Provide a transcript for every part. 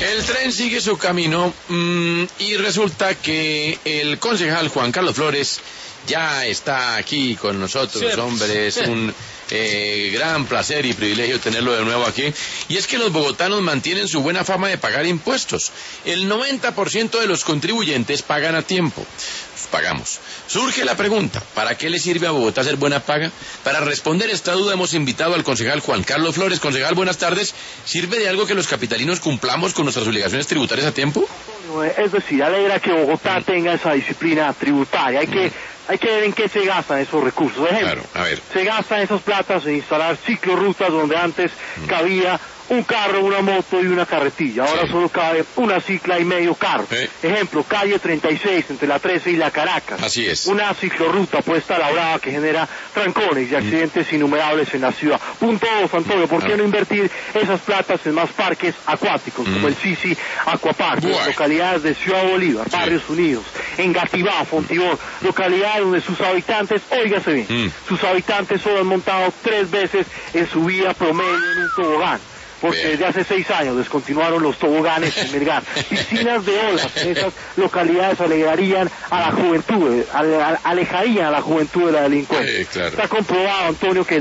El tren sigue su camino y resulta que el concejal Juan Carlos Flores ya está aquí con nosotros, sí, hombre, es un gran placer y privilegio tenerlo de nuevo aquí. Y es que los bogotanos mantienen su buena fama de pagar impuestos. El 90% de los contribuyentes pagan a tiempo. Pagamos. Surge la pregunta, ¿para qué le sirve a Bogotá hacer buena paga? Para responder esta duda hemos invitado al concejal Juan Carlos Flores. Concejal, buenas tardes. ¿Sirve de algo que los capitalinos cumplamos con nuestras obligaciones tributarias a tiempo? Es decir, alegra que Bogotá tenga esa disciplina tributaria. Hay que ver en qué se gastan esos recursos. Por ejemplo, se gastan esas platas en instalar ciclorrutas donde antes cabía un carro, una moto y una carretilla. Ahora solo cabe una cicla y medio carro. Ejemplo, calle 36 entre la 13 y la Caracas. Así es. Una ciclorruta puesta a la brava que genera trancones y accidentes innumerables en la ciudad. Punto 2, Antonio, ¿por qué no invertir esas platas en más parques acuáticos como el Sisi Aquapark, en localidades de Ciudad Bolívar, Barrios Unidos, Engativá, Fontibón, localidades donde sus habitantes, óigase bien, sus habitantes solo han montado 3 veces en su vida promedio en un tobogán? Porque desde hace 6 años descontinuaron los toboganes en Melgar. Piscinas de olas en esas localidades alejarían a la juventud, alejarían a la juventud de la delincuencia. Claro. Está comprobado, Antonio, que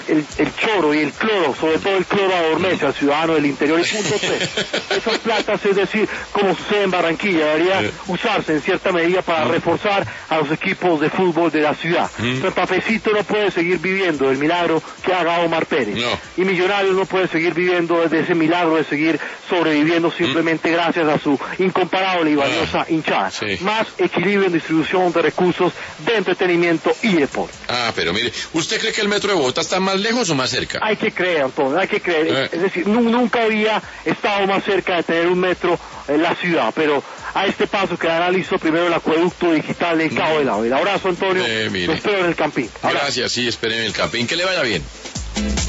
el choro y el cloro, sobre todo el cloro, adormece al ciudadano del interior. Y punto 3, esas platas, es decir, como sucede en Barranquilla, debería usarse en cierta medida para reforzar a los equipos de fútbol de la ciudad. Santa Fecito no puede seguir viviendo del milagro que haga Omar Pérez. Y Millonarios no puede seguir viviendo desde ese milagro de seguir sobreviviendo simplemente gracias a su incomparable y valiosa hinchada. Más equilibrio en distribución de recursos de entretenimiento y deporte. Pero mire, ¿usted cree que el metro de Bogotá está más lejos o más cerca? Hay que creer, Antonio, hay que creer. Es decir, nunca había estado más cerca de tener un metro en la ciudad, pero a este paso quedará listo primero el acueducto digital del Cabo del Ave. El abrazo, Antonio, lo espero en el Campín. Gracias, sí, esperen en el Campín, que le vaya bien.